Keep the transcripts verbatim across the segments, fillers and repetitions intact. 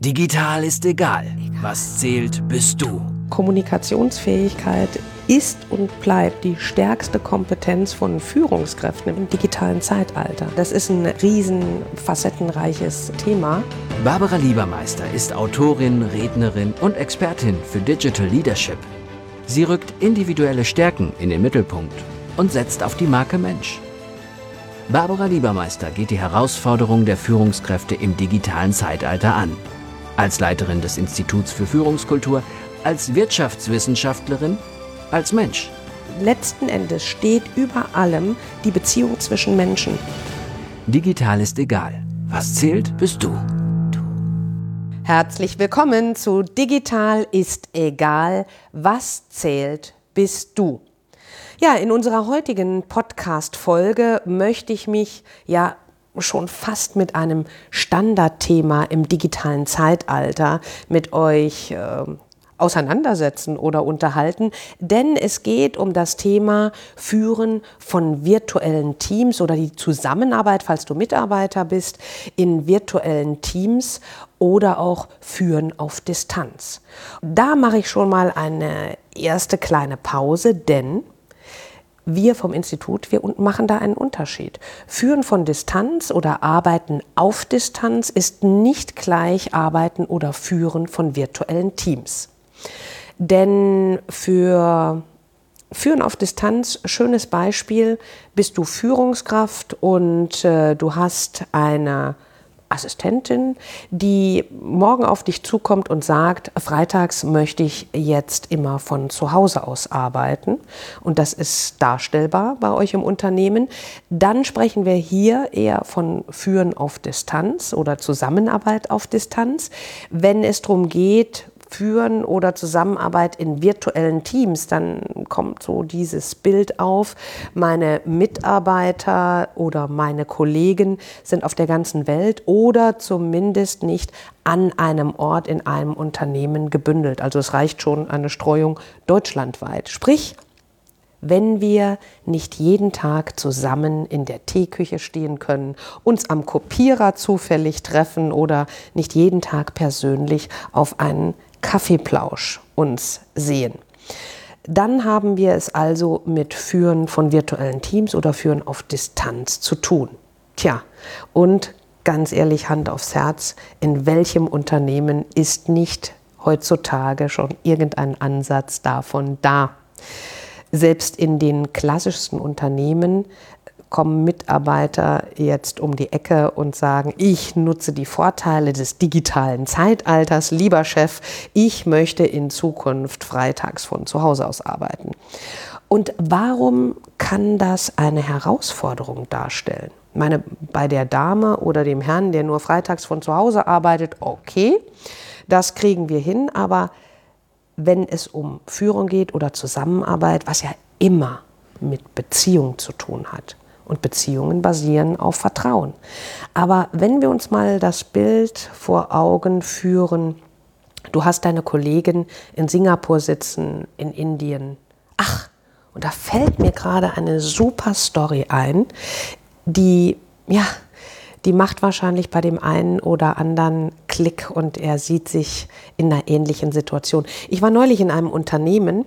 Digital ist egal. Was zählt, bist du. Kommunikationsfähigkeit ist und bleibt die stärkste Kompetenz von Führungskräften im digitalen Zeitalter. Das ist ein riesen facettenreiches Thema. Barbara Liebermeister ist Autorin, Rednerin und Expertin für Digital Leadership. Sie rückt individuelle Stärken in den Mittelpunkt und setzt auf die Marke Mensch. Barbara Liebermeister geht die Herausforderung der Führungskräfte im digitalen Zeitalter an. Als Leiterin des Instituts für Führungskultur, als Wirtschaftswissenschaftlerin, als Mensch. Letzten Endes steht über allem die Beziehung zwischen Menschen. Digital ist egal. Was zählt, bist du. Herzlich willkommen zu Digital ist egal. Was zählt, bist du. Ja, in unserer heutigen Podcast-Folge möchte ich mich ja schon fast mit einem Standardthema im digitalen Zeitalter mit euch äh, auseinandersetzen oder unterhalten, denn es geht um das Thema Führen von virtuellen Teams oder die Zusammenarbeit, falls du Mitarbeiter bist, in virtuellen Teams oder auch Führen auf Distanz. Da mache ich schon mal eine erste kleine Pause, denn wir vom Institut, wir machen da einen Unterschied. Führen von Distanz oder Arbeiten auf Distanz ist nicht gleich Arbeiten oder Führen von virtuellen Teams. Denn für Führen auf Distanz, schönes Beispiel, bist du Führungskraft und äh, du hast eine Assistentin, die morgen auf dich zukommt und sagt, freitags möchte ich jetzt immer von zu Hause aus arbeiten und das ist darstellbar bei euch im Unternehmen, dann sprechen wir hier eher von Führen auf Distanz oder Zusammenarbeit auf Distanz. Wenn es darum geht, Führen oder Zusammenarbeit in virtuellen Teams, dann kommt so dieses Bild auf, meine Mitarbeiter oder meine Kollegen sind auf der ganzen Welt oder zumindest nicht an einem Ort in einem Unternehmen gebündelt. Also es reicht schon eine Streuung deutschlandweit. Sprich, wenn wir nicht jeden Tag zusammen in der Teeküche stehen können, uns am Kopierer zufällig treffen oder nicht jeden Tag persönlich auf einen Kaffeeplausch uns sehen. Dann haben wir es also mit Führen von virtuellen Teams oder Führen auf Distanz zu tun. Tja, und ganz ehrlich, Hand aufs Herz, in welchem Unternehmen ist nicht heutzutage schon irgendein Ansatz davon da? Selbst in den klassischsten Unternehmen kommen Mitarbeiter jetzt um die Ecke und sagen, ich nutze die Vorteile des digitalen Zeitalters, lieber Chef, ich möchte in Zukunft freitags von zu Hause aus arbeiten. Und warum kann das eine Herausforderung darstellen? Ich meine, bei der Dame oder dem Herrn, der nur freitags von zu Hause arbeitet, okay, das kriegen wir hin, aber wenn es um Führung geht oder Zusammenarbeit, was ja immer mit Beziehung zu tun hat. Und Beziehungen basieren auf Vertrauen. Aber wenn wir uns mal das Bild vor Augen führen, du hast deine Kollegen in Singapur sitzen, in Indien. Ach, und da fällt mir gerade eine super Story ein, die, ja, die macht wahrscheinlich bei dem einen oder anderen Klick und er sieht sich in einer ähnlichen Situation. Ich war neulich in einem Unternehmen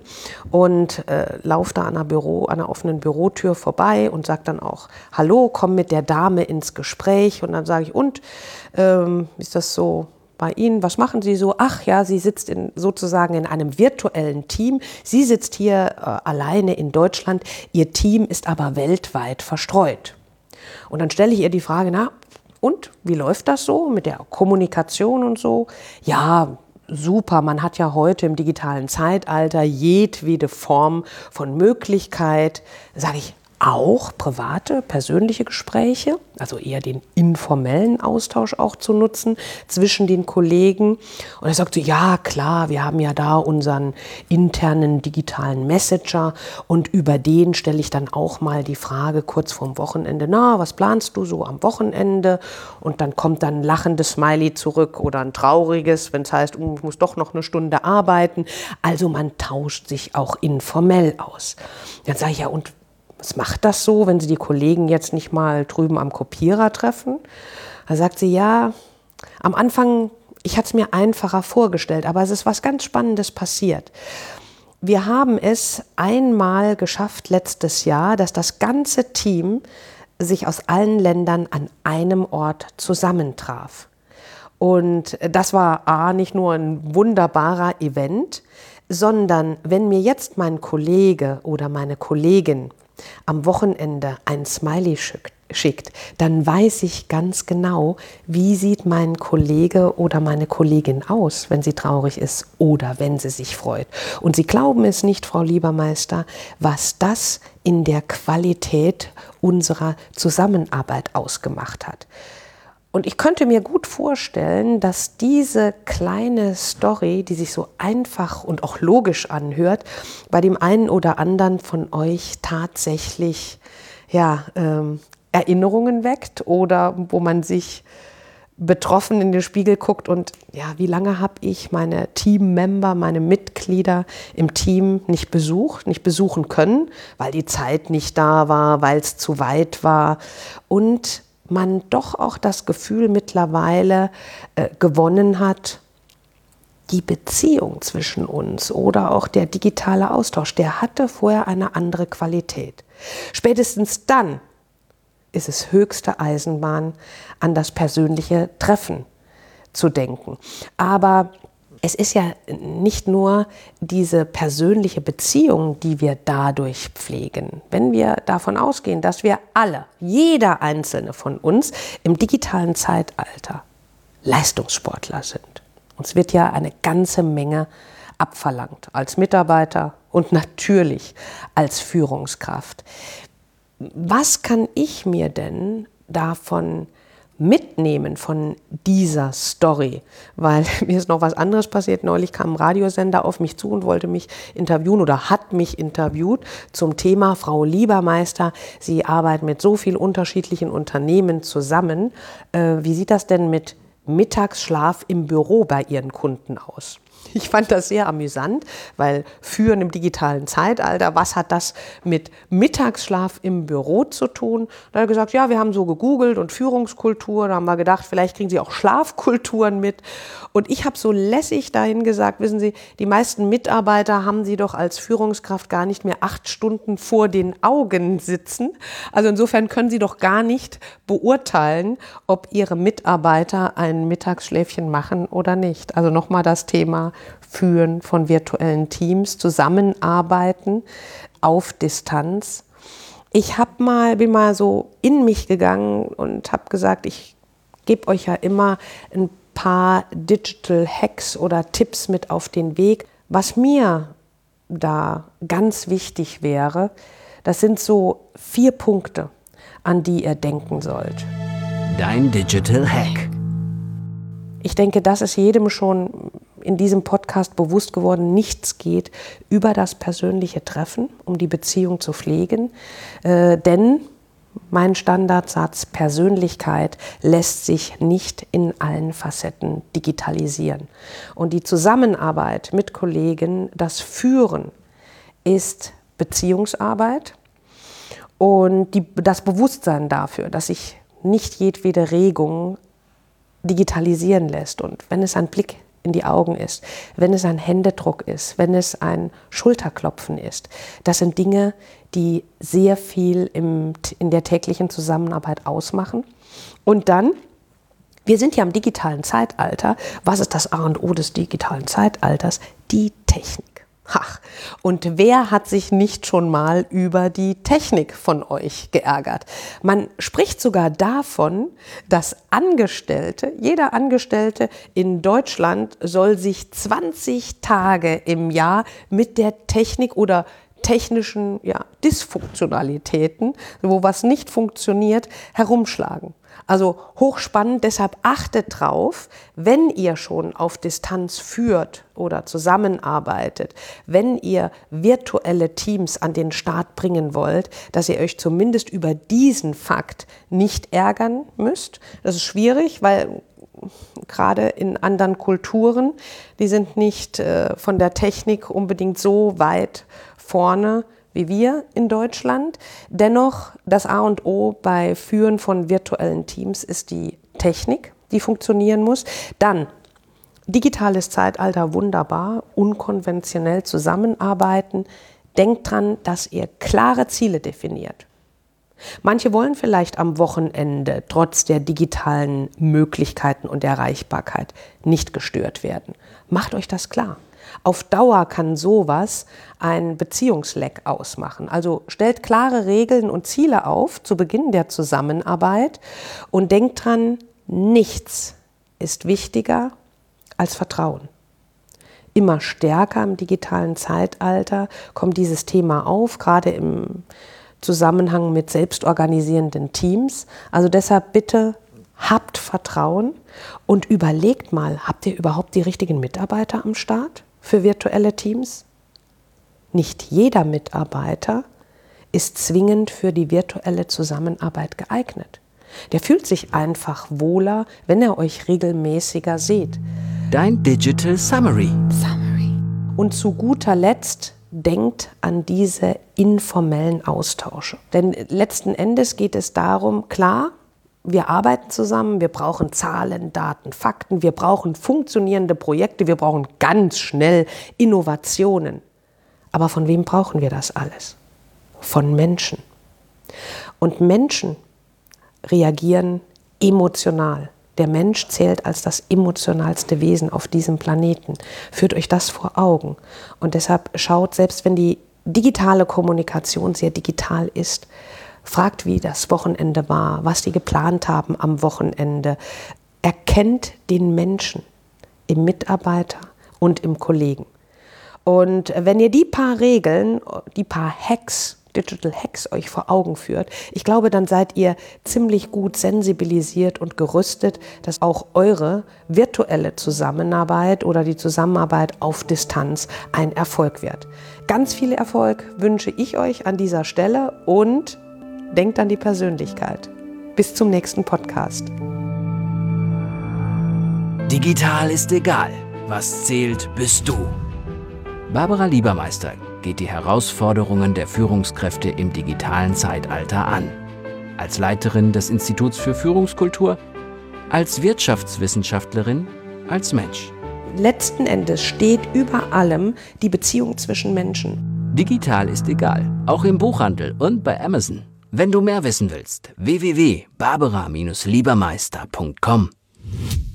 und äh, laufe da an einer, Büro, an einer offenen Bürotür vorbei und sage dann auch, hallo, komm mit der Dame ins Gespräch. Und dann sage ich, und, ähm, ist das so bei Ihnen, was machen Sie so? Ach ja, sie sitzt in, sozusagen in einem virtuellen Team. Sie sitzt hier äh, alleine in Deutschland, ihr Team ist aber weltweit verstreut. Und dann stelle ich ihr die Frage, na, und wie läuft das so mit der Kommunikation und so? Ja, super, man hat ja heute im digitalen Zeitalter jedwede Form von Möglichkeit, sage ich, auch private, persönliche Gespräche, also eher den informellen Austausch auch zu nutzen zwischen den Kollegen. Und er sagt so, ja klar, wir haben ja da unseren internen digitalen Messenger und über den stelle ich dann auch mal die Frage kurz vorm Wochenende, na, was planst du so am Wochenende? Und dann kommt dann ein lachendes Smiley zurück oder ein trauriges, wenn es heißt, ich muss doch noch eine Stunde arbeiten. Also man tauscht sich auch informell aus. Dann sage ich, ja, und was macht das so, wenn Sie die Kollegen jetzt nicht mal drüben am Kopierer treffen? Da sagt sie, ja, am Anfang ich hatte es mir einfacher vorgestellt, aber es ist was ganz Spannendes passiert. Wir haben es einmal geschafft letztes Jahr, dass das ganze Team sich aus allen Ländern an einem Ort zusammentraf. Und das war A, nicht nur ein wunderbarer Event, sondern wenn mir jetzt mein Kollege oder meine Kollegin am Wochenende ein Smiley schickt, dann weiß ich ganz genau, wie sieht mein Kollege oder meine Kollegin aus, wenn sie traurig ist oder wenn sie sich freut. Und Sie glauben es nicht, Frau Liebermeister, was das in der Qualität unserer Zusammenarbeit ausgemacht hat. Und ich könnte mir gut vorstellen, dass diese kleine Story, die sich so einfach und auch logisch anhört, bei dem einen oder anderen von euch tatsächlich ja, ähm, Erinnerungen weckt oder wo man sich betroffen in den Spiegel guckt und ja, wie lange habe ich meine Teammember, meine Mitglieder im Team nicht besucht, nicht besuchen können, weil die Zeit nicht da war, weil es zu weit war und man doch auch das Gefühl mittlerweile äh, gewonnen hat, die Beziehung zwischen uns oder auch der digitale Austausch, der hatte vorher eine andere Qualität. Spätestens dann ist es höchste Eisenbahn, an das persönliche Treffen zu denken. Aber es ist ja nicht nur diese persönliche Beziehung, die wir dadurch pflegen. Wenn wir davon ausgehen, dass wir alle, jeder einzelne von uns im digitalen Zeitalter Leistungssportler sind. Uns wird ja eine ganze Menge abverlangt als Mitarbeiter und natürlich als Führungskraft. Was kann ich mir denn davon mitnehmen von dieser Story, weil mir ist noch was anderes passiert. Neulich kam ein Radiosender auf mich zu und wollte mich interviewen oder hat mich interviewt zum Thema Frau Liebermeister. Sie arbeiten mit so vielen unterschiedlichen Unternehmen zusammen. Äh, wie sieht das denn mit Mittagsschlaf im Büro bei Ihren Kunden aus? Ich fand das sehr amüsant, weil Führen im digitalen Zeitalter, was hat das mit Mittagsschlaf im Büro zu tun? Da hat er gesagt, ja, wir haben so gegoogelt und Führungskultur, da haben wir gedacht, vielleicht kriegen Sie auch Schlafkulturen mit. Und ich habe so lässig dahin gesagt, wissen Sie, die meisten Mitarbeiter haben Sie doch als Führungskraft gar nicht mehr acht Stunden vor den Augen sitzen. Also insofern können Sie doch gar nicht beurteilen, ob Ihre Mitarbeiter ein Mittagsschläfchen machen oder nicht. Also nochmal das Thema Führen von virtuellen Teams, Zusammenarbeiten auf Distanz. Ich hab mal, bin mal so in mich gegangen und habe gesagt, ich gebe euch ja immer ein paar Digital Hacks oder Tipps mit auf den Weg. Was mir da ganz wichtig wäre, das sind so vier Punkte, an die ihr denken sollt. Dein Digital Hack. Ich denke, das ist jedem schon in diesem Podcast bewusst geworden. Nichts geht über das persönliche Treffen, um die Beziehung zu pflegen. Äh, denn mein Standardsatz, Persönlichkeit lässt sich nicht in allen Facetten digitalisieren. Und die Zusammenarbeit mit Kollegen, das Führen ist Beziehungsarbeit und die, das Bewusstsein dafür, dass sich nicht jedwede Regung digitalisieren lässt. Und wenn es ein Blick in die Augen ist, wenn es ein Händedruck ist, wenn es ein Schulterklopfen ist, das sind Dinge, die sehr viel im, in der täglichen Zusammenarbeit ausmachen. Und dann, wir sind ja im digitalen Zeitalter. Was ist das A und O des digitalen Zeitalters? Die Technik. Ach, und wer hat sich nicht schon mal über die Technik von euch geärgert? Man spricht sogar davon, dass Angestellte, jeder Angestellte in Deutschland soll sich zwanzig Tage im Jahr mit der Technik oder technischen ja, Dysfunktionalitäten, wo was nicht funktioniert, herumschlagen. Also hochspannend, deshalb achtet drauf, wenn ihr schon auf Distanz führt oder zusammenarbeitet, wenn ihr virtuelle Teams an den Start bringen wollt, dass ihr euch zumindest über diesen Fakt nicht ärgern müsst. Das ist schwierig, weil gerade in anderen Kulturen, die sind nicht äh, von der Technik unbedingt so weit vorne wie wir in Deutschland. Dennoch, das A und O bei Führen von virtuellen Teams ist die Technik, die funktionieren muss. Dann Digitales Zeitalter, wunderbar, unkonventionell zusammenarbeiten. Denkt dran, dass ihr klare Ziele definiert. Manche wollen vielleicht am Wochenende trotz der digitalen Möglichkeiten und Erreichbarkeit nicht gestört werden. Macht euch das klar. Auf Dauer kann sowas ein Beziehungsleck ausmachen. Also stellt klare Regeln und Ziele auf zu Beginn der Zusammenarbeit und denkt dran, nichts ist wichtiger als Vertrauen. Immer stärker im digitalen Zeitalter kommt dieses Thema auf, gerade im Zusammenhang mit selbstorganisierenden Teams. Also deshalb bitte habt Vertrauen und überlegt mal, habt ihr überhaupt die richtigen Mitarbeiter am Start für virtuelle Teams? Nicht jeder Mitarbeiter ist zwingend für die virtuelle Zusammenarbeit geeignet. Der fühlt sich einfach wohler, wenn er euch regelmäßiger sieht. Dein Digital Summary. Summary. Und zu guter Letzt, denkt an diese informellen Austausche. Denn letzten Endes geht es darum, klar, wir arbeiten zusammen, wir brauchen Zahlen, Daten, Fakten, wir brauchen funktionierende Projekte, wir brauchen ganz schnell Innovationen. Aber von wem brauchen wir das alles? Von Menschen. Und Menschen reagieren emotional. Der Mensch zählt als das emotionalste Wesen auf diesem Planeten. Führt euch das vor Augen. Und deshalb schaut, selbst wenn die digitale Kommunikation sehr digital ist, fragt, wie das Wochenende war, was die geplant haben am Wochenende. Erkennt den Menschen im Mitarbeiter und im Kollegen. Und wenn ihr die paar Regeln, die paar Hacks, Digital Hacks euch vor Augen führt, ich glaube, dann seid ihr ziemlich gut sensibilisiert und gerüstet, dass auch eure virtuelle Zusammenarbeit oder die Zusammenarbeit auf Distanz ein Erfolg wird. Ganz viel Erfolg wünsche ich euch an dieser Stelle und denkt an die Persönlichkeit. Bis zum nächsten Podcast. Digital ist egal. Was zählt, bist du. Barbara Liebermeister geht die Herausforderungen der Führungskräfte im digitalen Zeitalter an. Als Leiterin des Instituts für Führungskultur, als Wirtschaftswissenschaftlerin, als Mensch. Letzten Endes steht über allem die Beziehung zwischen Menschen. Digital ist egal, auch im Buchhandel und bei Amazon. Wenn du mehr wissen willst, w w w punkt barbara Bindestrich liebermeister punkt com.